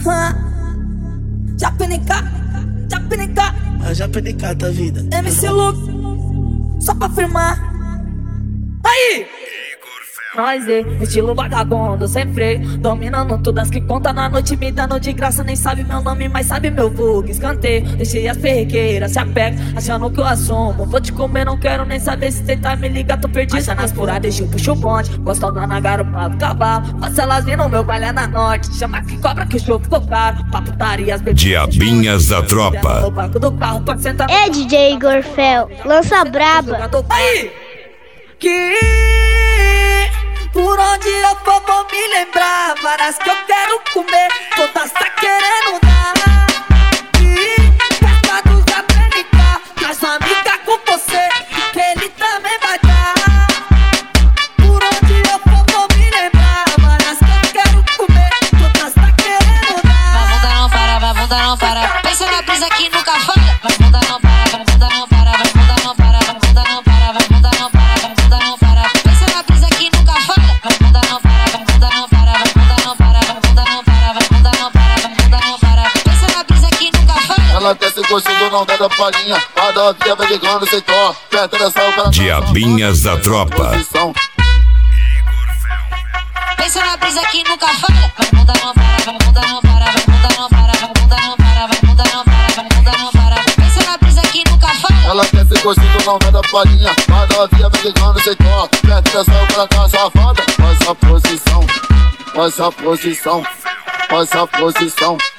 Japinica, a Japinica da vida. MC Luke, só pra firmar. Aí! Nós estilo vagabundo, sem freio, dominando todas que conta na noite, me dando de graça. Nem sabe meu nome, mas sabe meu vulgo. Escanteio, deixei as perrequeiras, se apega, achando que eu assumo. Vou te comer, não quero nem saber se tentar me ligar, tô perdido. Essa nas furadas, eu puxo o bonde, gostosa na garupa do cavalo. Passa elas vindo, meu baile é na norte, chama que cobra que o show ficou caro. Pra putaria, as bebidas Diabinhas da tropa. no banco do carro, pode sentar. É DJ Igor Fel, lança braba. Aí! Que por onde eu for vou me lembrar, várias que eu quero comer, todas tá querendo dar. E perto do Japinica, traz uma amiga com você, que ele também vai dar. Por onde eu for vou me lembrar, várias que eu quero comer, todas tá querendo dar. Vai bunda não para, vai bunda não para. Pensa na brisa que nunca falha. Vai bunda não para, vai bunda não para, vai bunda não para, vai bunda não para, vai bunda não para, vai bunda não para. Pensa na brisa que nunca falha. Vai bunda não para, vai bunda não para, vai bunda não para, vai bunda não para, vai bunda não para, vai bunda não para. Pensa na brisa que nunca falha. Ela quer ser gostinho, não dá da palhinha. A da via vai ligando, sem tó. Perto dessa para Diabinhas da tropa. Pensa na brisa que nunca falha. Vai bunda não para, vai bunda não para, vai bunda não para, vai bunda não para, vai bunda não para, vai bunda não para. Pensa na brisa que nunca falha. Ela quer ser gostinho, não dá da palhinha. A da via vai ligando, sem tó. Perto dessa para cá, safada. Faz a posição, faz a posição, faz a posição.